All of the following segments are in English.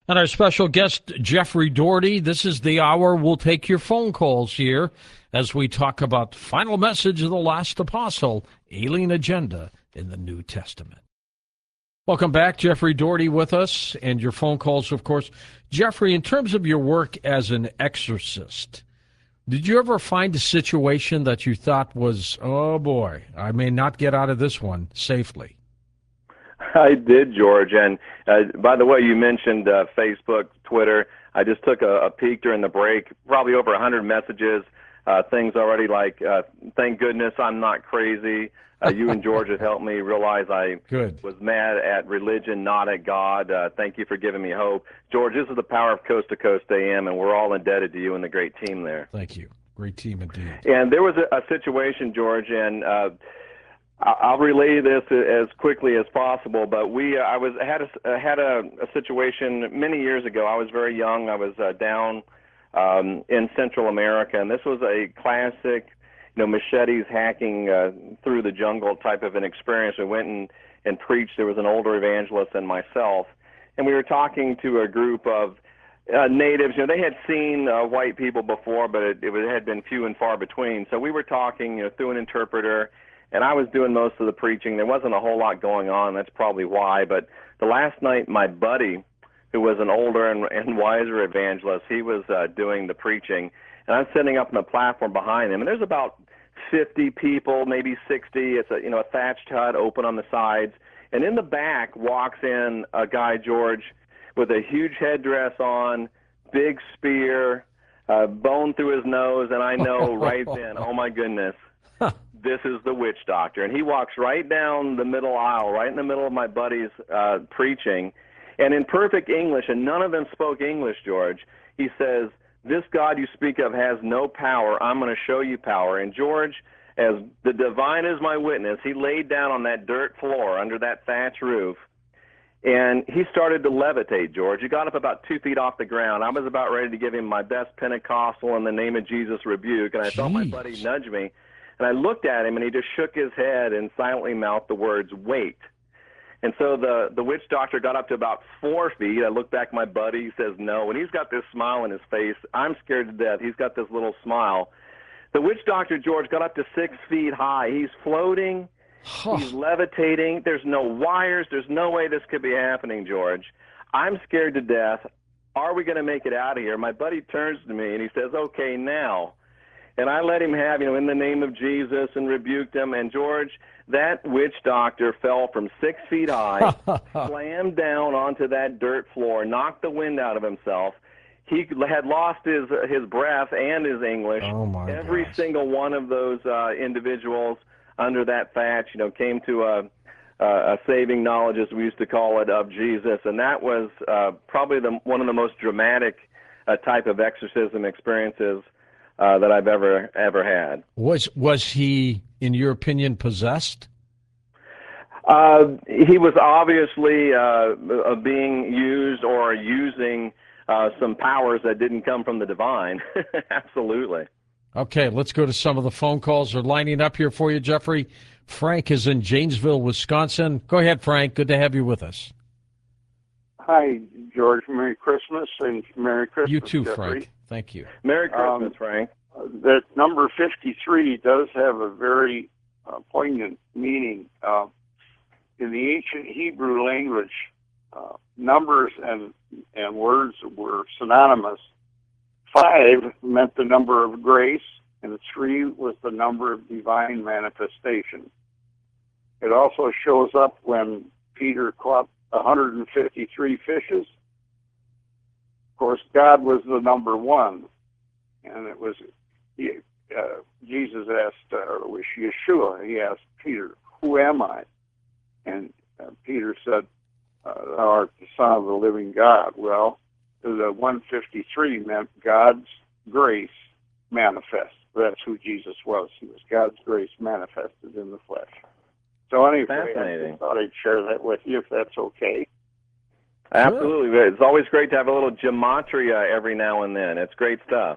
And our special guest, Jeffrey Doherty. This is the hour. We'll take your phone calls here as we talk about final message of the last apostle, alien agenda in the New Testament. Welcome back. Jeffrey Doherty with us, and your phone calls, of course. Jeffrey, in terms of your work as an exorcist, did you ever find a situation that you thought was, oh boy, I may not get out of this one safely? I did, George. And by the way, you mentioned Facebook, Twitter. I just took a peek during the break, probably over 100 messages, things already like, thank goodness I'm not crazy. You and George have helped me realize I was mad at religion, not at God. Thank you for giving me hope. George, this is the power of Coast to Coast AM, and we're all indebted to you and the great team there. Thank you. Great team indeed. And there was a situation, George, and I'll relay this as quickly as possible. But I had a situation many years ago. I was very young. I was down in Central America, and this was a classic, machetes hacking through the jungle type of an experience. We went and preached. There was an older evangelist and myself, and we were talking to a group of natives. They had seen white people before, but it had been few and far between. So we were talking, through an interpreter. And I was doing most of the preaching. There wasn't a whole lot going on. That's probably why. But the last night, my buddy, who was an older and wiser evangelist, he was doing the preaching. And I'm sitting up on the platform behind him. And there's about 50 people, maybe 60. It's a thatched hut open on the sides. And in the back walks in a guy, George, with a huge headdress on, big spear, bone through his nose. And I know right then, oh, my goodness. This is the witch doctor. And he walks right down the middle aisle, right in the middle of my buddy's preaching, and in perfect English, and none of them spoke English, George, he says, this God you speak of has no power. I'm going to show you power. And George, as the divine is my witness, he laid down on that dirt floor under that thatch roof, and he started to levitate, George. He got up about 2 feet off the ground. I was about ready to give him my best Pentecostal in the name of Jesus rebuke, and I felt my buddy nudge me. And I looked at him, and he just shook his head and silently mouthed the words, wait. And so the witch doctor got up to about 4 feet. I looked back at my buddy. He says no. And he's got this smile on his face. I'm scared to death. He's got this little smile. The witch doctor, George, got up to 6 feet high. He's floating. He's levitating. There's no wires. There's no way this could be happening, George. I'm scared to death. Are we going to make it out of here? My buddy turns to me, and he says, okay, now. And I let him have, in the name of Jesus, and rebuked him. And, George, that witch doctor fell from 6 feet high, slammed down onto that dirt floor, knocked the wind out of himself. He had lost his breath and his English. Oh, my Every gosh. single one of those individuals under that thatch, came to a saving knowledge, as we used to call it, of Jesus. And that was probably one of the most dramatic type of exorcism experiences that I've ever had. Was he, in your opinion, possessed? He was obviously being used or using some powers that didn't come from the divine. Absolutely. Okay, let's go to some of the phone calls. They're lining up here for you, Jeffrey. Frank is in Janesville, Wisconsin. Go ahead, Frank. Good to have you with us. Hi, George. Merry Christmas, and Merry Christmas, You too, Jeffrey. Frank. Thank you. Merry Christmas, Frank. That number 53 does have a very poignant meaning. In the ancient Hebrew language, numbers and words were synonymous. 5 meant the number of grace, and 3 was the number of divine manifestation. It also shows up when Peter caught 153 fishes. Of course, God was the number 1, and it was Jesus asked, or it was Yeshua, he asked Peter, who am I? And Peter said, thou art the Son of the living God. Well, the 153 meant God's grace manifest. That's who Jesus was. He was God's grace manifested in the flesh. So anyway, I just thought I'd share that with you, if that's okay. Absolutely. It's always great to have a little gematria every now and then. It's great stuff.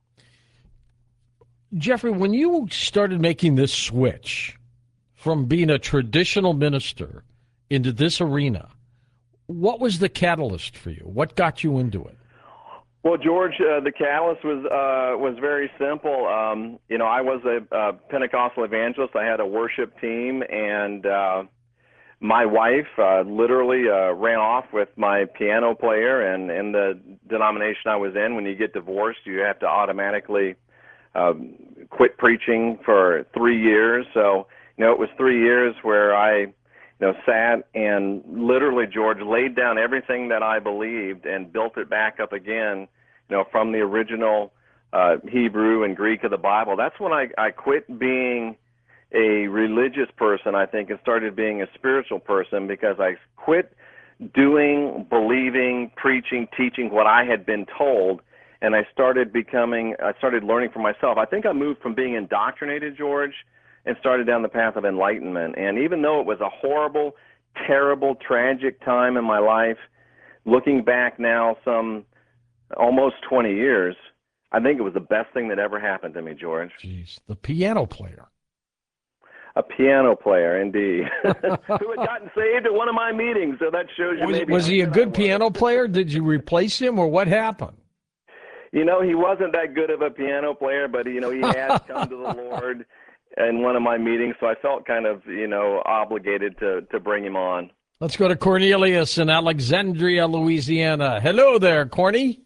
Jeffrey, when you started making this switch from being a traditional minister into this arena, What was the catalyst for you? What got you into it? Well, George, the catalyst was very simple. I was a Pentecostal evangelist. I had a worship team, and my wife literally ran off with my piano player. And in the denomination I was in, when you get divorced, you have to automatically quit preaching for 3 years. So, it was 3 years where I sat and literally, George, laid down everything that I believed and built it back up again, from the original Hebrew and Greek of the Bible. That's when I quit being a religious person, I think, and started being a spiritual person, because I quit doing, believing, preaching, teaching what I had been told, and I started learning for myself. I think I moved from being indoctrinated, George, and started down the path of enlightenment. And even though it was a horrible, terrible, tragic time in my life, looking back now some almost 20 years, I think it was the best thing that ever happened to me, George. Jeez, the piano player. A piano player, indeed, who had gotten saved at one of my meetings. So that shows you maybe. Was he a good piano player? Did you replace him, or what happened? He wasn't that good of a piano player, but he had come to the Lord in one of my meetings, so I felt kind of obligated to bring him on. Let's go to Cornelius in Alexandria, Louisiana. Hello there, Corny.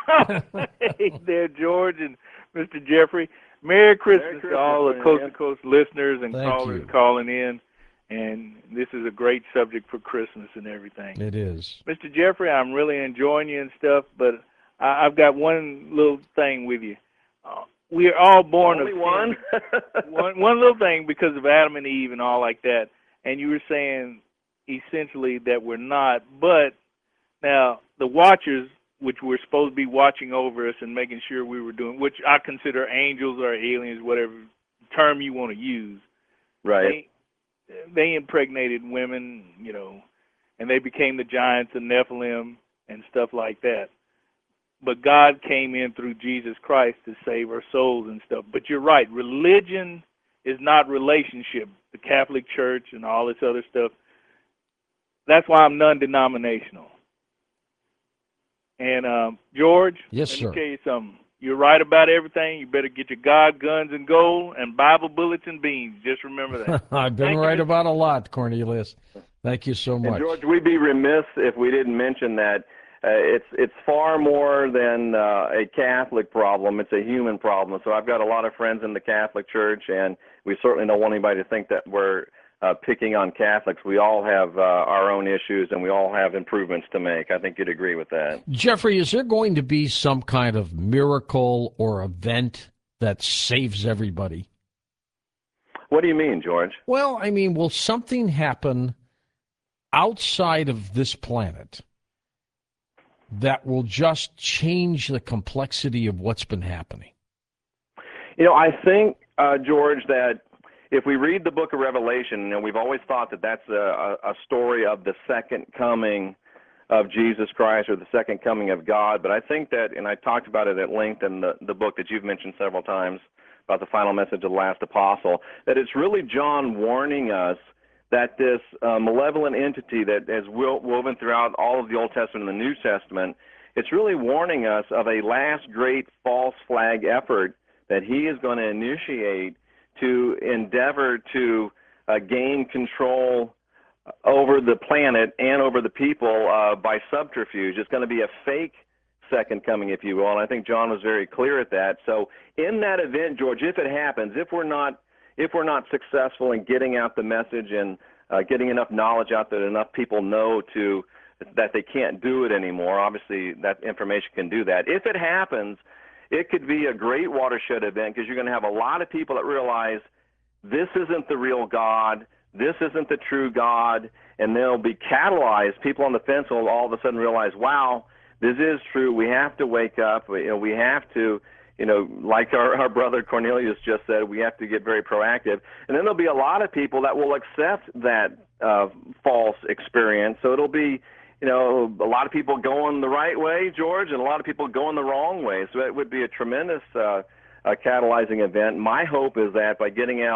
Hey there, George and Mr. Jeffrey. Merry Christmas to all the Coast to Coast listeners and callers calling in. And this is a great subject for Christmas and everything. It is. Mr. Jeffrey, I'm really enjoying you and stuff, but I've got one little thing with you. We are all born Only of one? one little thing because of Adam and Eve and all like that. And you were saying essentially that we're not. But now the watchers, which were supposed to be watching over us and making sure we were doing, which I consider angels or aliens, whatever term you want to use. Right. They impregnated women, and they became the giants of Nephilim and stuff like that. But God came in through Jesus Christ to save our souls and stuff. But you're right, religion is not relationship. The Catholic Church and all this other stuff. That's why I'm non-denominational. And George, yes, let sir. me tell you something. You're right about everything. You better get your God, guns, and gold, and Bible bullets and beans. Just remember that. I've been right about a lot, Cornelius. Thank you so much. And George, we'd be remiss if we didn't mention that it's far more than a Catholic problem. It's a human problem. So I've got a lot of friends in the Catholic Church, and we certainly don't want anybody to think that we're picking on Catholics. We all have our own issues, and we all have improvements to make. I think you'd agree with that. Jeffrey, is there going to be some kind of miracle or event that saves everybody? What do you mean, George? Well, I mean, will something happen outside of this planet that will just change the complexity of what's been happening? I think, George, that if we read the book of Revelation, we've always thought that that's a story of the second coming of Jesus Christ or the second coming of God. But I think that, and I talked about it at length in the book that you've mentioned several times about the final message of the last apostle, that it's really John warning us that this malevolent entity that has woven throughout all of the Old Testament and the New Testament, it's really warning us of a last great false flag effort that he is going to initiate to endeavor to gain control over the planet and over the people by subterfuge. It's going to be a fake second coming, if you will, and I think John was very clear at that. So in that event, George, if it happens, if we're not successful in getting out the message and getting enough knowledge out that enough people know that they can't do it anymore, obviously that information can do that. If it happens, it could be a great watershed event because you're going to have a lot of people that realize this isn't the real God, this isn't the true God, and they'll be catalyzed. People on the fence will all of a sudden realize, wow, this is true. We have to wake up. We have to, like our brother Cornelius just said, we have to get very proactive. And then there'll be a lot of people that will accept that false experience. So it'll be, a lot of people going the right way, George, and a lot of people going the wrong way. So it would be a tremendous catalyzing event. My hope is that by getting out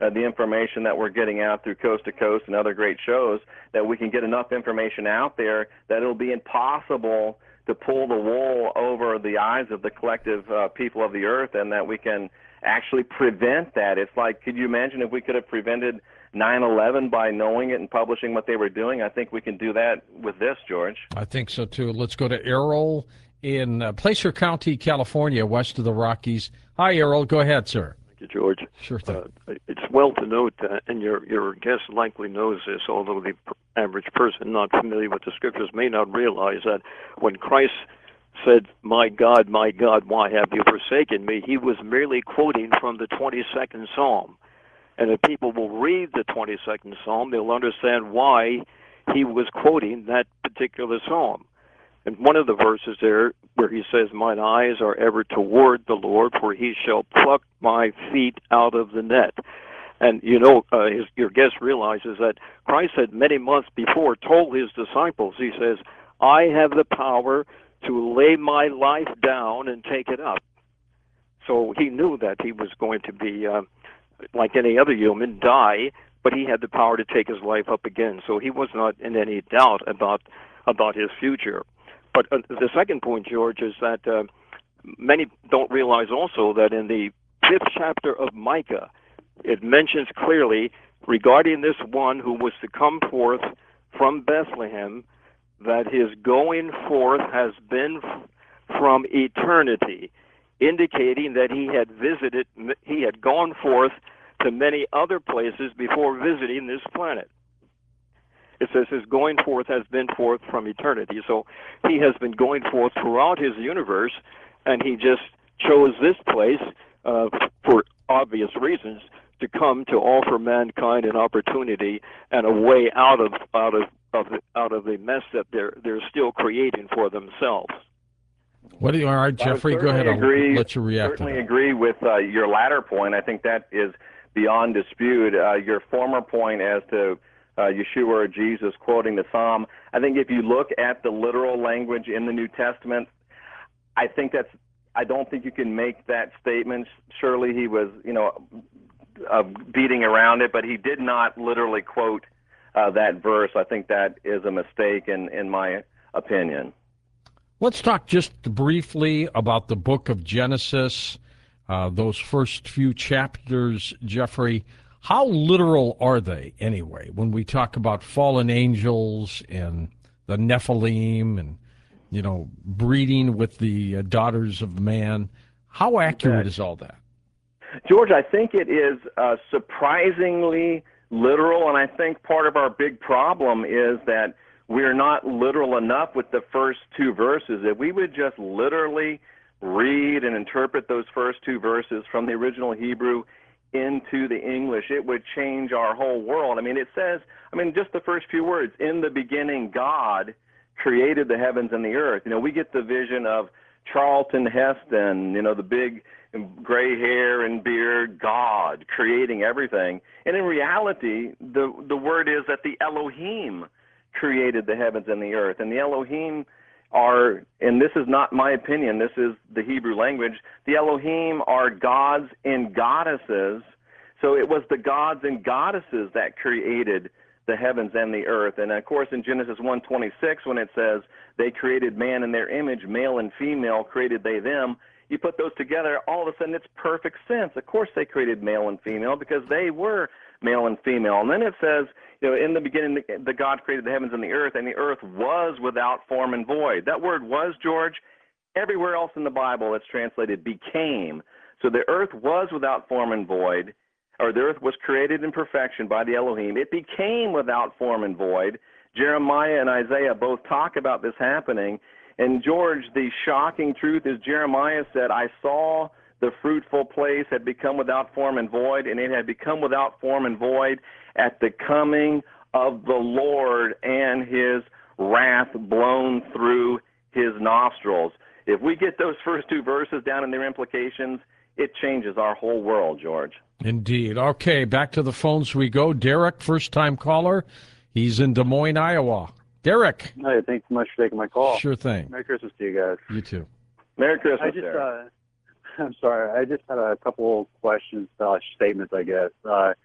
the information that we're getting out through Coast to Coast and other great shows, that we can get enough information out there that it'll be impossible to pull the wool over the eyes of the collective people of the earth, and that we can actually prevent that. It's like, could you imagine if we could have prevented 9/11 by knowing it and publishing what they were doing? I think we can do that with this, George. I think so, too. Let's go to Errol in Placer County, California, west of the Rockies. Hi, Errol. Go ahead, sir. Thank you, George. Sure thing. It's well to note, and your guest likely knows this, although the average person not familiar with the scriptures may not realize that when Christ said, my God, why have you forsaken me?" he was merely quoting from the 22nd Psalm. And if people will read the 22nd Psalm, they'll understand why he was quoting that particular psalm. And one of the verses there where he says, "Mine eyes are ever toward the Lord, for he shall pluck my feet out of the net." And your guest realizes that Christ had many months before told his disciples, he says, "I have the power to lay my life down and take it up." So he knew that he was going to be, like any other human, die, but he had the power to take his life up again. So he was not in any doubt about his future. But the second point, George, is that many don't realize also that in the 5th chapter of Micah, it mentions clearly regarding this one who was to come forth from Bethlehem, that his going forth has been from eternity, indicating that he had gone forth to many other places before visiting this planet. It says his going forth has been forth from eternity. So he has been going forth throughout his universe, and he just chose this place for obvious reasons to come to offer mankind an opportunity and a way out of the mess that they're still creating for themselves. All right, Jeffrey, go ahead. I'll let you react. Certainly agree with your latter point. I think that is beyond dispute. Your former point as to Yeshua or Jesus quoting the Psalm, I think if you look at the literal language in the New Testament, I don't think you can make that statement. Surely he was, beating around it, but he did not literally quote that verse. I think that is a mistake in my opinion. Let's talk just briefly about the book of Genesis, those first few chapters, Jeffrey. How literal are they, anyway, when we talk about fallen angels and the Nephilim and, breeding with the daughters of man? How accurate is all that? George, I think it is surprisingly literal, and I think part of our big problem is that we're not literal enough with the first two verses. If we would just literally read and interpret those first two verses from the original Hebrew into the English, it would change our whole world. It says, just the first few words, "In the beginning, God created the heavens and the earth." We get the vision of Charlton Heston, the big gray hair and beard, God creating everything. And in reality, the word is that the Elohim created the heavens and the earth. And the Elohim are, and this is not my opinion, this is the Hebrew language, the Elohim are gods and goddesses. So it was the gods and goddesses that created the heavens and the earth. And of course in Genesis 1:26, when it says they created man in their image, male and female created they them, you put those together, all of a sudden it's perfect sense. Of course they created male and female because they were male and female. And then it says, in the beginning, the God created the heavens and the earth was without form and void. That word was, George, everywhere else in the Bible it's translated became. So the earth was without form and void, or the earth was created in perfection by the Elohim. It became without form and void. Jeremiah and Isaiah both talk about this happening. And George, the shocking truth is Jeremiah said, "I saw the fruitful place had become without form and void, and it had become without form and void at the coming of the Lord and his wrath blown through his nostrils." If we get those first two verses down in their implications, it changes our whole world, George. Indeed. Okay, back to the phones we go. Derek, first-time caller. He's in Des Moines, Iowa. Derek. Hey, thanks so much for taking my call. Sure thing. Merry Christmas to you guys. You too. Merry Christmas, Derek. I'm sorry. I just had a couple questions, statements, I guess.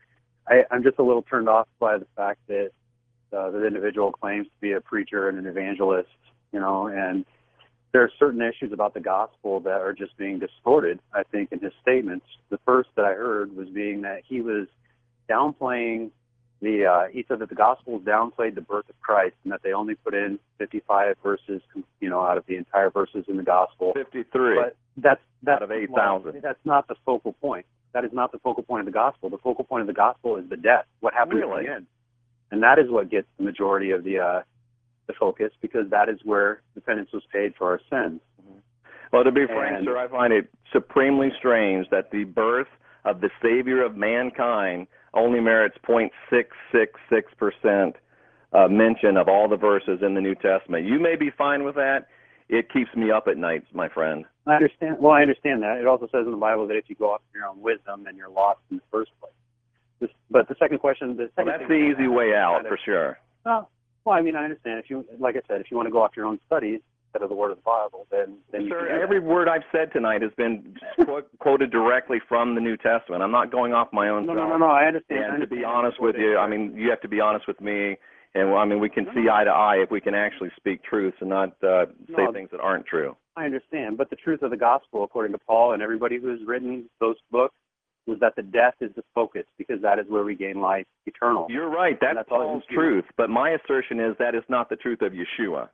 I'm just a little turned off by the fact that the individual claims to be a preacher and an evangelist, and there are certain issues about the gospel that are just being distorted, I think, in his statements. The first that I heard was being that he was downplaying he said that the Gospels downplayed the birth of Christ and that they only put in 55 verses, out of the entire verses in the Gospel. 53. But that's out of 8,000. That's not the focal point. That is not the focal point of the Gospel. The focal point of the Gospel is the death, what happened at the end. And that is what gets the majority of the focus, because that is where the penance was paid for our sins. Well, to be frank, sir, I find it supremely strange that the birth of the Savior of mankind only merits 0.666% mention of all the verses in the New Testament. You may be fine with that. It keeps me up at night, my friend. I understand. Well, I understand that. It also says in the Bible that if you go off of your own wisdom, then you're lost in the first place. But the second question, that's the easy way out for sure. Well, I mean, I understand. If you, like I said, if you want to go off your own studies instead of the word of the Bible, then you sir, can. Every word I've said tonight has been quoted directly from the New Testament. I'm not going off my own. No, I understand. And to be honest with you, I mean, you have to be honest with me. And I mean, we can see eye to eye if we can actually speak truths and not say things that aren't true. I understand, but the truth of the gospel, according to Paul and everybody who's written those books, was that the death is the focus, because that is where we gain life eternal. You're right. That's Paul's truth. But my assertion is that is not the truth of Yeshua.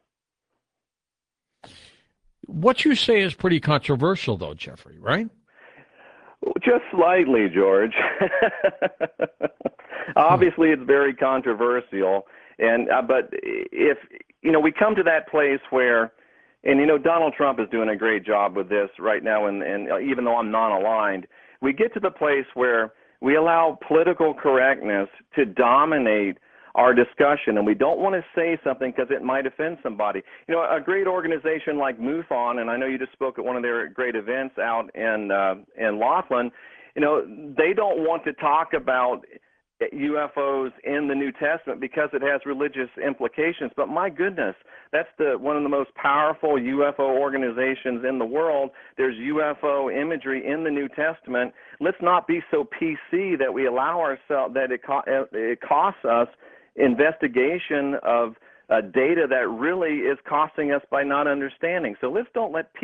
What you say is pretty controversial, though, Jeffrey, right? Just slightly, George. Obviously, it's very controversial. And but if we come to that place where, and Donald Trump is doing a great job with this right now, and even though I'm non-aligned, we get to the place where we allow political correctness to dominate our discussion, and we don't want to say something because it might offend somebody. A great organization like MUFON, and I know you just spoke at one of their great events out in Laughlin, they don't want to talk about UFOs in the New Testament because it has religious implications. But my goodness, that's one of the most powerful UFO organizations in the world. There's UFO imagery in the New Testament. Let's not be so PC that we allow ourselves, that it costs us investigation of data that really is costing us by not understanding. So let's don't let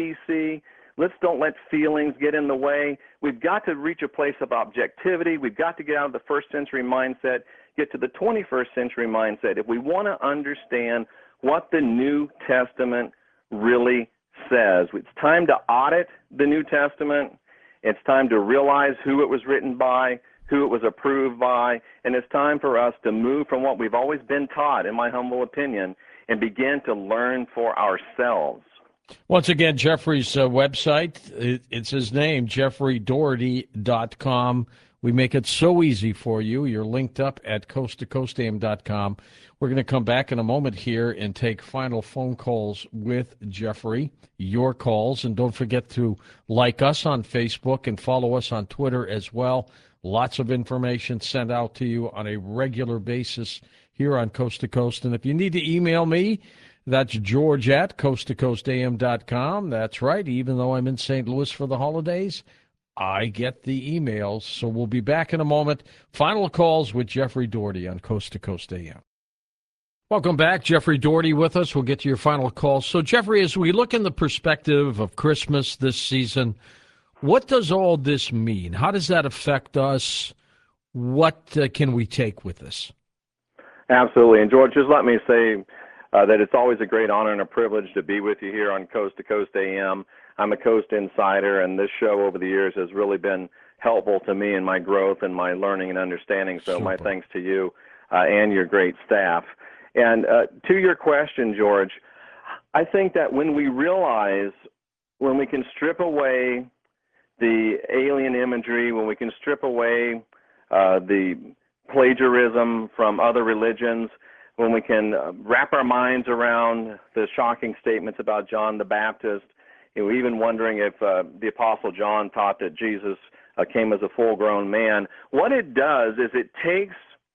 don't let feelings get in the way. We've got to reach a place of objectivity. We've got to get out of the first century mindset, get to the 21st century mindset. If we want to understand what the New Testament really says, it's time to audit the New Testament. It's time to realize who it was written by, who it was approved by, and it's time for us to move from what we've always been taught, in my humble opinion, and begin to learn for ourselves. Once again, Jeffrey's website, it's his name, jeffreydoherty.com. We make it so easy for you. You're linked up at coasttocoastam.com. We're going to come back in a moment here and take final phone calls with Jeffrey, your calls. And don't forget to like us on Facebook and follow us on Twitter as well. Lots of information sent out to you on a regular basis here on Coast to Coast. And if you need to email me, that's George at coasttocoastam.com. That's right. Even though I'm in St. Louis for the holidays, I get the emails. So we'll be back in a moment. Final calls with Jeffrey Doherty on Coast to Coast AM. Welcome back. Jeffrey Doherty with us. We'll get to your final calls. So, Jeffrey, as we look in the perspective of Christmas this season, what does all this mean? How does that affect us? What can we take with this? Absolutely. And, George, just let me say that it's always a great honor and a privilege to be with you here on Coast to Coast AM. I'm a Coast Insider, and this show over the years has really been helpful to me in my growth and my learning and understanding. So Super. My thanks to you and your great staff. And to your question, George, I think that when we can strip away the alien imagery, when we can strip away the plagiarism from other religions, when we can wrap our minds around the shocking statements about John the Baptist, even wondering if the Apostle John taught that Jesus came as a full-grown man, what it does is it takes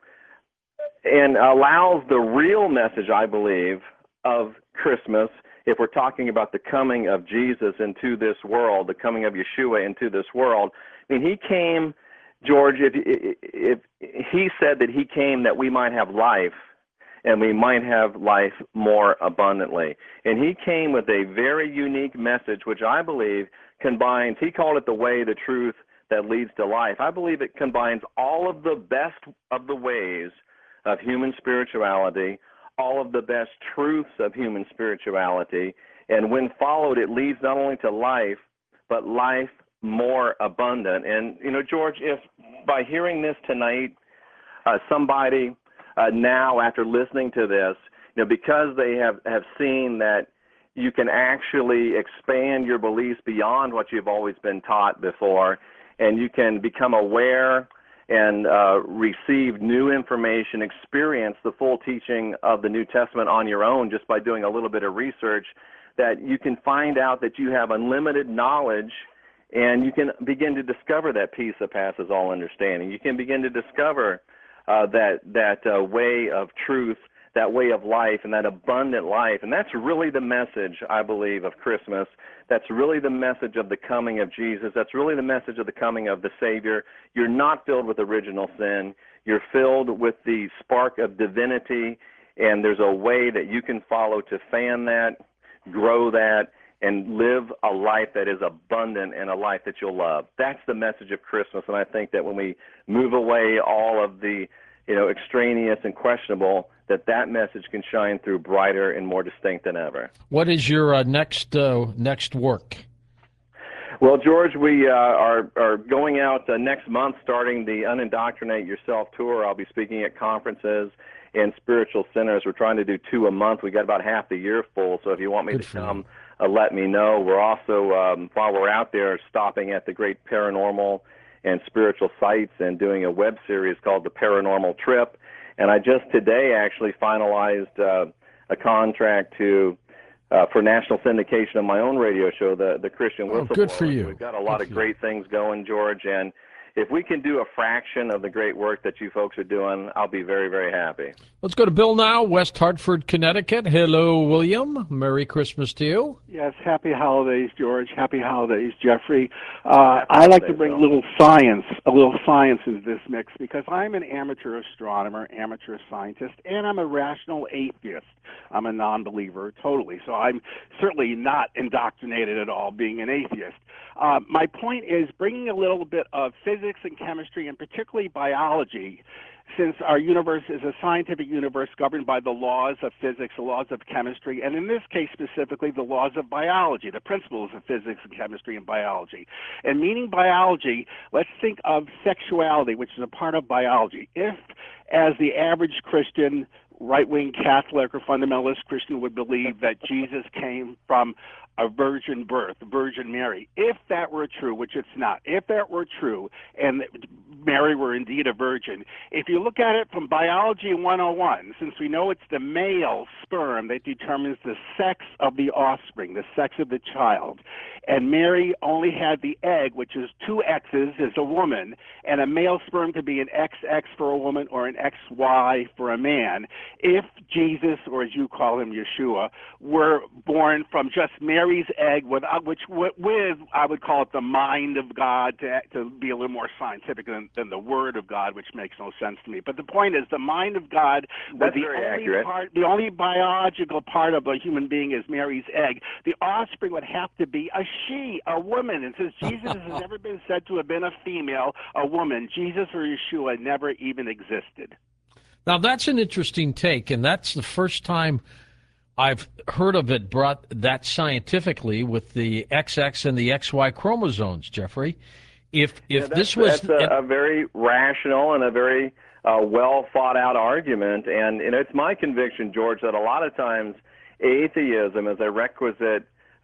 and allows the real message, I believe, of Christmas, if we're talking about the coming of Jesus into this world, the coming of Yeshua into this world. I mean, he came George, if he said that he came that we might have life, and we might have life more abundantly. And he came with a very unique message, which I believe combines, he called it the way, the truth that leads to life. I believe it combines all of the best of the ways of human spirituality, all of the best truths of human spirituality, and when followed, it leads not only to life, but life more abundant. And, George, if by hearing this tonight, somebody now, after listening to this, because they have seen that you can actually expand your beliefs beyond what you've always been taught before, and you can become aware and receive new information, experience the full teaching of the New Testament on your own just by doing a little bit of research, that you can find out that you have unlimited knowledge, and you can begin to discover that peace that passes all understanding. You can begin to discover that way of truth, that way of life, and that abundant life. And that's really the message, I believe, of Christmas. That's really the message of the coming of Jesus. That's really the message of the coming of the Savior. You're not filled with original sin. You're filled with the spark of divinity, and there's a way that you can follow to fan that, grow that, and live a life that is abundant and a life that you'll love. That's the message of Christmas, and I think that when we move away all of the extraneous and questionable, that message can shine through brighter and more distinct than ever. What is your next work? Well, George, we are going out next month, starting the Unindoctrinate Yourself tour. I'll be speaking at conferences and spiritual centers. We're trying to do 2 a month. We got about half the year full, so if you want me to come, let me know. We're also, while we're out there, stopping at the great paranormal and spiritual sites and doing a web series called The Paranormal Trip. And I just today actually finalized a contract for national syndication of my own radio show, the Christian Whistleblower. Good for you. We've got a lot of great things going, George, and if we can do a fraction of the great work that you folks are doing, I'll be very, very happy. Let's go to Bill now, West Hartford, Connecticut. Hello, William. Merry Christmas to you. Yes, happy holidays, George. Happy holidays, Jeffrey. I like to bring a little science into this mix because I'm an amateur astronomer, amateur scientist, and I'm a rational atheist. I'm a non-believer, totally. So I'm certainly not indoctrinated at all being an atheist. My point is bringing a little bit of physics and chemistry, and particularly biology, since our universe is a scientific universe governed by the laws of physics, the laws of chemistry, and in this case specifically the laws of biology, the principles of physics and chemistry and biology. And meaning biology, let's think of sexuality, which is a part of biology. If, as the average Christian, right-wing Catholic or fundamentalist Christian would believe that Jesus came from a virgin birth, Virgin Mary. If that were true, which it's not, if that were true, and Mary were indeed a virgin, if you look at it from Biology 101, since we know it's the male sperm that determines the sex of the offspring, the sex of the child, and Mary only had the egg, which is 2 X's as a woman, and a male sperm could be an XX for a woman or an XY for a man. If Jesus, or as you call him, Yeshua, were born from just Mary's egg, with I would call it the mind of God, to be a little more scientific than the Word of God, which makes no sense to me. But the point is, the mind of God was the only biological part of a human being is Mary's egg. The offspring would have to be a she, a woman. And since Jesus has never been said to have been a female, a woman, Jesus or Yeshua never even existed. Now, that's an interesting take, and that's the first time I've heard of it brought that scientifically with the XX and the XY chromosomes, Jeffrey. That's a very rational and a very well thought out argument, and it's my conviction, George, that a lot of times atheism is a requisite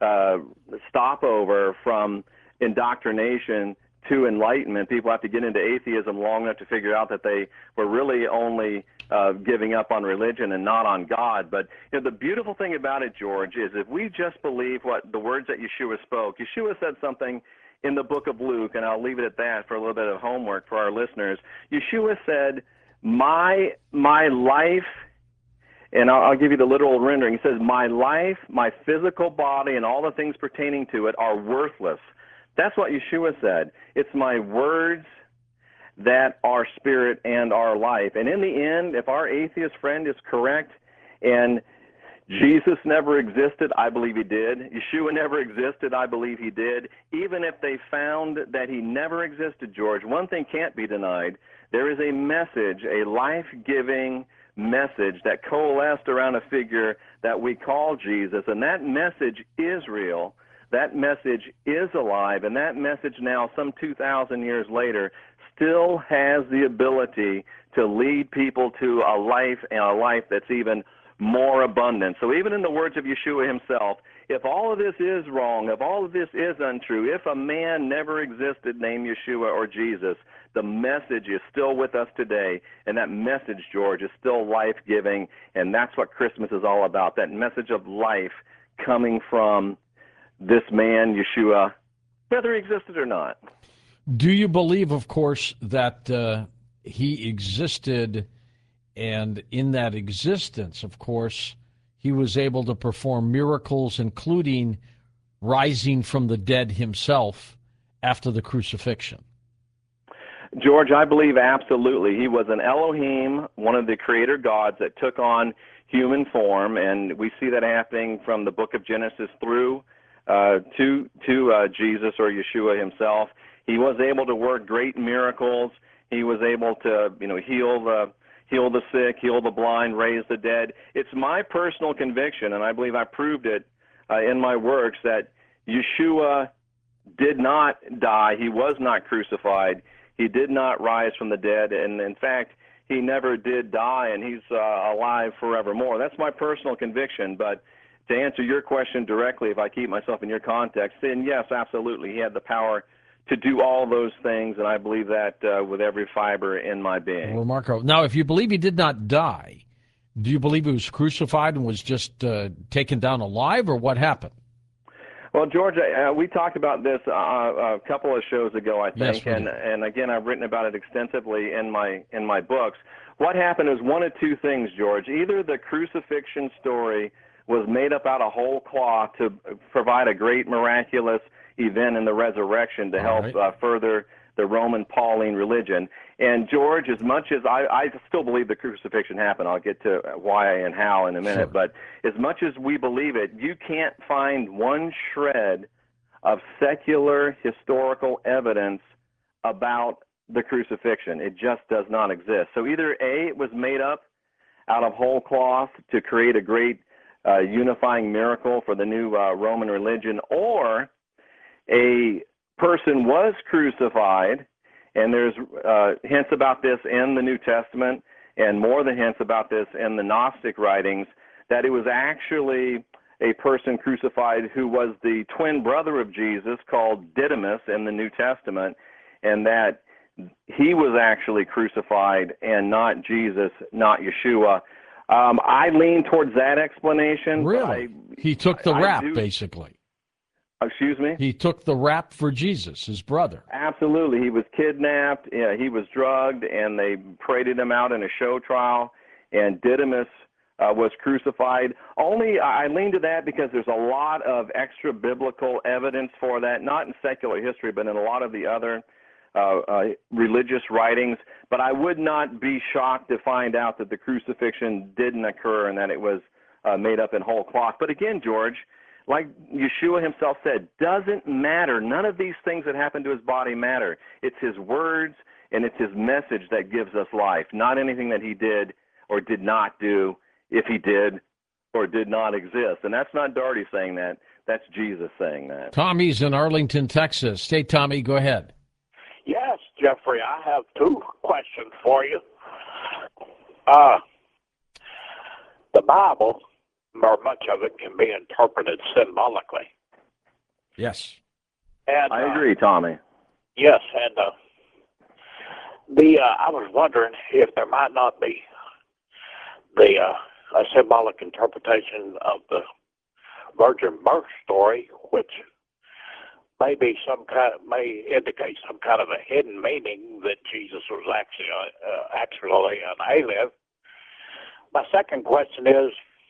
stopover from indoctrination to enlightenment. People have to get into atheism long enough to figure out that they were really only giving up on religion and not on God. But the beautiful thing about it, George, is if we just believe what the words that Yeshua spoke. Yeshua said something in the book of Luke, and I'll leave it at that for a little bit of homework for our listeners. Yeshua said, my life, and I'll give you the literal rendering. He says, my life, my physical body, and all the things pertaining to it are worthless. That's what Yeshua said. It's my words that our spirit and our life. And in the end, if our atheist friend is correct and Jesus never existed, I believe he did. Yeshua never existed, I believe he did. Even if they found that he never existed, George, one thing can't be denied. There is a message, a life-giving message that coalesced around a figure that we call Jesus, and that message is real. That message is alive, and that message now, some 2,000 years later, still has the ability to lead people to a life, and a life that's even more abundant. So even in the words of Yeshua himself, if all of this is wrong, if all of this is untrue, if a man never existed named Yeshua or Jesus, the message is still with us today, and that message, George, is still life-giving, and that's what Christmas is all about, that message of life coming from this man, Yeshua, whether he existed or not. Do you believe, of course, that he existed, and in that existence, of course, he was able to perform miracles, including rising from the dead himself after the crucifixion? George, I believe absolutely. He was an Elohim, one of the creator gods that took on human form, and we see that happening from the book of Genesis through to Jesus or Yeshua himself. He was able to work great miracles. He was able to, heal the sick, heal the blind, raise the dead. It's my personal conviction, and I believe I proved it in my works, that Yeshua did not die. He was not crucified. He did not rise from the dead, and in fact, he never did die, and he's alive forevermore. That's my personal conviction, but to answer your question directly, if I keep myself in your context, then yes, absolutely. He had the power to do all those things, and I believe that with every fiber in my being. Well, Marco, now, if you believe he did not die, do you believe he was crucified and was just taken down alive, or what happened? Well, George, we talked about this a couple of shows ago, I think, yes, and again, I've written about it extensively in my books. What happened is one of two things, George. Either the crucifixion story was made up out of whole cloth to provide a great miraculous event in the resurrection to help further the Roman Pauline religion. And George, as much as I still believe the crucifixion happened, I'll get to why and how in a minute, Sure. but as much as we believe it, you can't find one shred of secular historical evidence about the crucifixion. It just does not exist. So either A, it was made up out of whole cloth to create a great unifying miracle for the new Roman religion, or a person was crucified, and there's hints about this in the New Testament, and more than hints about this in the Gnostic writings, that it was actually a person crucified who was the twin brother of Jesus, called Didymus in the New Testament, and that he was actually crucified and not Jesus, not Yeshua. I lean towards that explanation. Really? He took the rap, basically. Excuse me? He took the rap for Jesus, his brother. Absolutely. He was kidnapped, he was drugged, and they paraded him out in a show trial, and Didymus was crucified. Only I lean to that because there's a lot of extra biblical evidence for that, not in secular history, but in a lot of the other religious writings. But I would not be shocked to find out that the crucifixion didn't occur and that it was made up in whole cloth. But again, George, like Yeshua himself said, doesn't matter. None of these things that happened to his body matter. It's his words and it's his message that gives us life, not anything that he did or did not do, if he did or did not exist. And that's not Daugherty saying that. That's Jesus saying that. Tommy's in Arlington, Texas. Hey, Tommy, go ahead. Yes, Jeffrey, I have two questions for you. The Bible, or much of it, can be interpreted symbolically. Yes. And I agree, Tommy. Yes, and I was wondering if there might not be a symbolic interpretation of the virgin birth story, which may indicate some kind of a hidden meaning that Jesus was actually an alien. My second question is,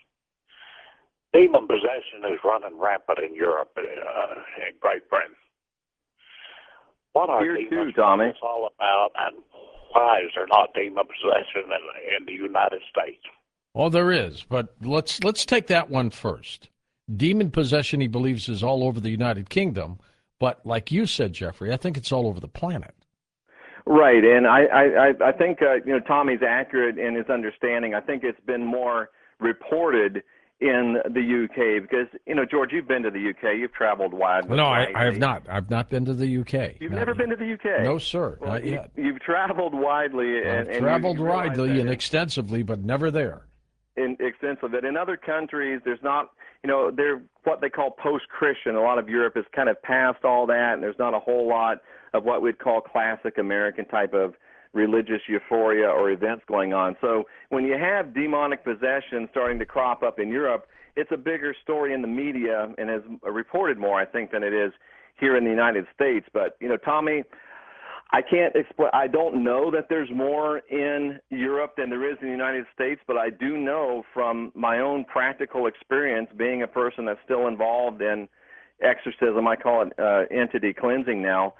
demon possession is running rampant in Europe, in Great Britain. what are Here demon too, Tommy. possession all about, and why is there not demon possession in the United States? Oh, there is, but let's take that one first. Demon possession, he believes, is all over the United Kingdom, but like you said, Jeffrey, I think it's all over the planet. Right, and I think Tommy's accurate in his understanding. I think it's been more reported in the UK because George, you've been to the UK, you've traveled widely. No, I have not. I've not been to the UK. You've never been to the UK? No, sir, well, not yet. You've traveled widely, I've and traveled you realize widely and that extensively, but never there. Extensive. That in other countries, there's not. They're what they call post-Christian. A lot of Europe is kind of past all that, and there's not a whole lot of what we'd call classic American type of religious euphoria or events going on. So when you have demonic possession starting to crop up in Europe, it's a bigger story in the media and is reported more, I think, than it is here in the United States. But, Tommy, I can't explain. I don't know that there's more in Europe than there is in the United States, but I do know from my own practical experience, being a person that's still involved in exorcism, I call it entity cleansing now.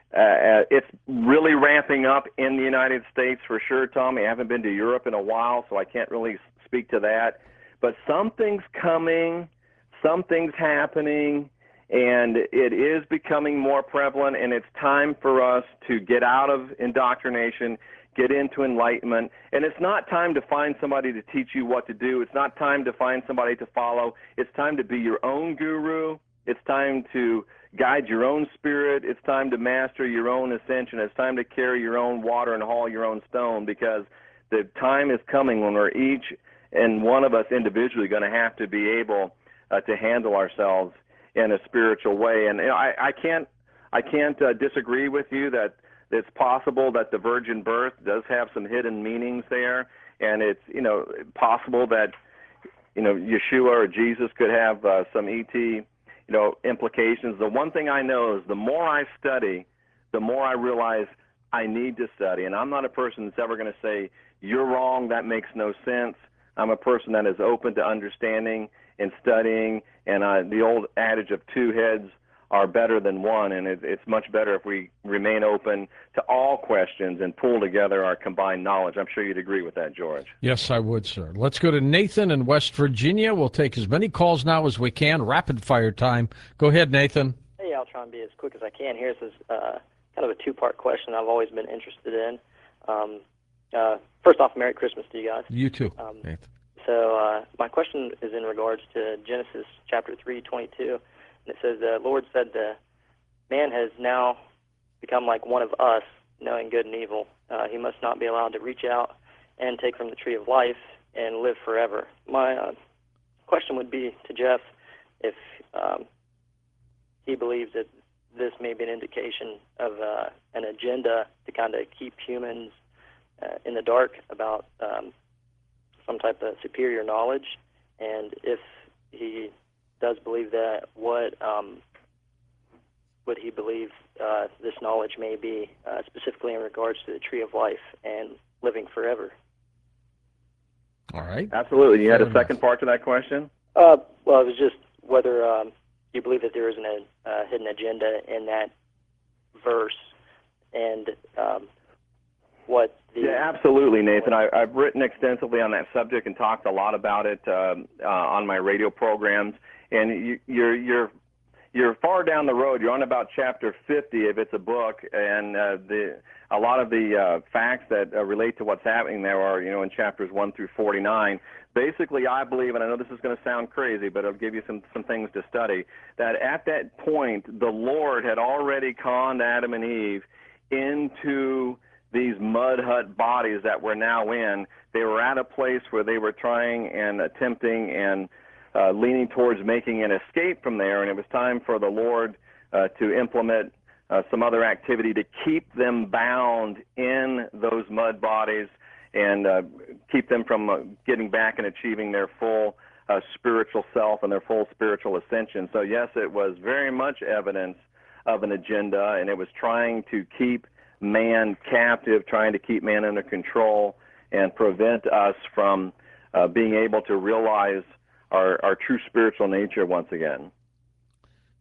It's really ramping up in the United States for sure, Tommy. I haven't been to Europe in a while, so I can't really speak to that. But something's coming, something's happening, and it is becoming more prevalent, and it's time for us to get out of indoctrination, get into enlightenment. And it's not time to find somebody to teach you what to do. It's not time to find somebody to follow. It's time to be your own guru. It's time to guide your own spirit. It's time to master your own ascension. It's time to carry your own water and haul your own stone, because the time is coming when we're each and one of us individually going to have to be able to handle ourselves in a spiritual way. And I can't disagree with you that it's possible that the virgin birth does have some hidden meanings there, and it's possible that Yeshua or Jesus could have some ET implications. The one thing I know is the more I study, the more I realize I need to study. And I'm not a person that's ever going to say, you're wrong, that makes no sense. I'm a person that is open to understanding and studying, and the old adage of two heads are better than one, and it's much better if we remain open to all questions and pull together our combined knowledge. I'm sure you'd agree with that, George. Yes, I would, sir. Let's go to Nathan in West Virginia. We'll take as many calls now as we can. Rapid fire time. Go ahead, Nathan. Hey, I'll try and be as quick as I can here. This is kind of a two-part question I've always been interested in. First off, Merry Christmas to you guys. You too, Nathan. So my question is in regards to Genesis chapter 3:22. And it says, the Lord said, the man has now become like one of us, knowing good and evil. He must not be allowed to reach out and take from the tree of life and live forever. My question would be to Jeff if he believes that this may be an indication of an agenda to kind of keep humans in the dark about some type of superior knowledge, and if he does believe that, what would he believe this knowledge may be, specifically in regards to the tree of life and living forever? All right. Absolutely. You had a second part to that question? Well, it was just whether you believe that there is a hidden agenda in that verse, and what the... Yeah, absolutely, Nathan. I've written extensively on that subject and talked a lot about it on my radio programs. And you're far down the road. You're on about chapter 50 if it's a book, and a lot of the facts that relate to what's happening there are in chapters 1 through 49. Basically, I believe, and I know this is going to sound crazy, but I'll give you some things to study, that at that point the Lord had already conned Adam and Eve into these mud hut bodies that we're now in. They were at a place where they were trying and attempting and leaning towards making an escape from there, and it was time for the Lord to implement some other activity to keep them bound in those mud bodies and keep them from getting back and achieving their full spiritual self and their full spiritual ascension. So yes, it was very much evidence of an agenda, and it was trying to keep man captive, trying to keep man under control and prevent us from being able to realize our true spiritual nature once again.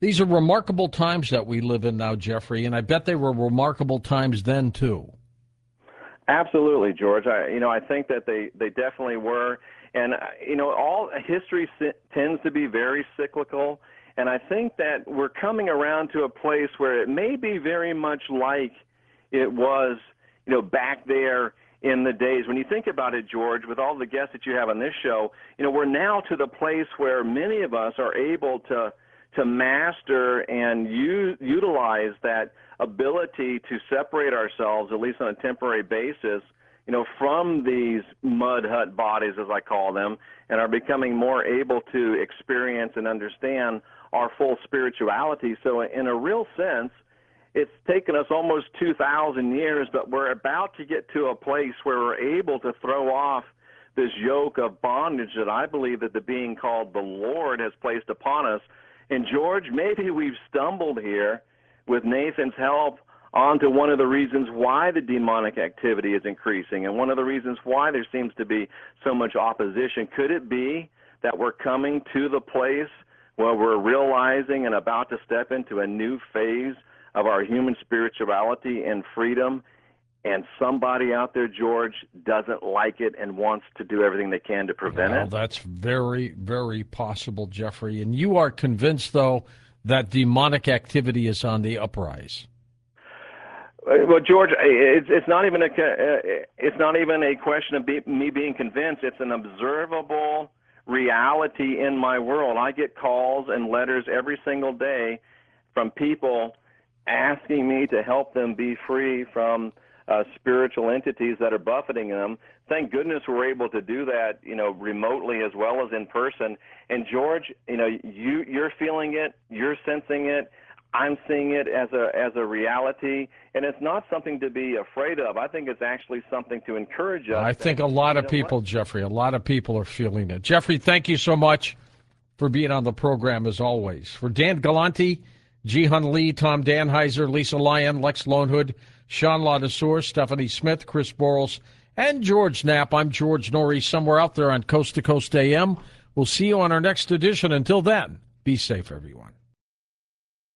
These are remarkable times that we live in now, Jeffrey, and I bet they were remarkable times then, too. Absolutely, George. I think that they definitely were. And, all history tends to be very cyclical. And I think that we're coming around to a place where it may be very much like it was, back there in the days. When you think about it, George, with all the guests that you have on this show, we're now to the place where many of us are able to master and utilize that ability to separate ourselves, at least on a temporary basis, from these mud hut bodies, as I call them, and are becoming more able to experience and understand our full spirituality. So in a real sense, it's taken us almost 2,000 years, but we're about to get to a place where we're able to throw off this yoke of bondage that I believe that the being called the Lord has placed upon us. And George, maybe we've stumbled here with Nathan's help onto one of the reasons why the demonic activity is increasing and one of the reasons why there seems to be so much opposition. Could it be that we're coming to the place where we're realizing and about to step into a new phase of our human spirituality and freedom, and somebody out there, George, doesn't like it and wants to do everything they can to prevent it? That's very, very possible, Jeffrey. And you are convinced, though, that demonic activity is on the uprise. Well, George, it's not even a question of me being convinced. It's an observable reality in my world. I get calls and letters every single day from people asking me to help them be free from spiritual entities that are buffeting them. Thank goodness we're able to do that, remotely as well as in person. And George, you're feeling it, you're sensing it. I'm seeing it as a reality, and it's not something to be afraid of. I think it's actually something to encourage us. I think a lot of people, Jeffrey, a lot of people are feeling it. Jeffrey, thank you so much for being on the program as always. For Dan Galante, Jihan Lee, Tom Danheiser, Lisa Lyon, Lex Lonehood, Sean Ladesseur, Stephanie Smith, Chris Borles, and George Knapp, I'm George Norrie, somewhere out there on Coast to Coast AM. We'll see you on our next edition. Until then, be safe, everyone.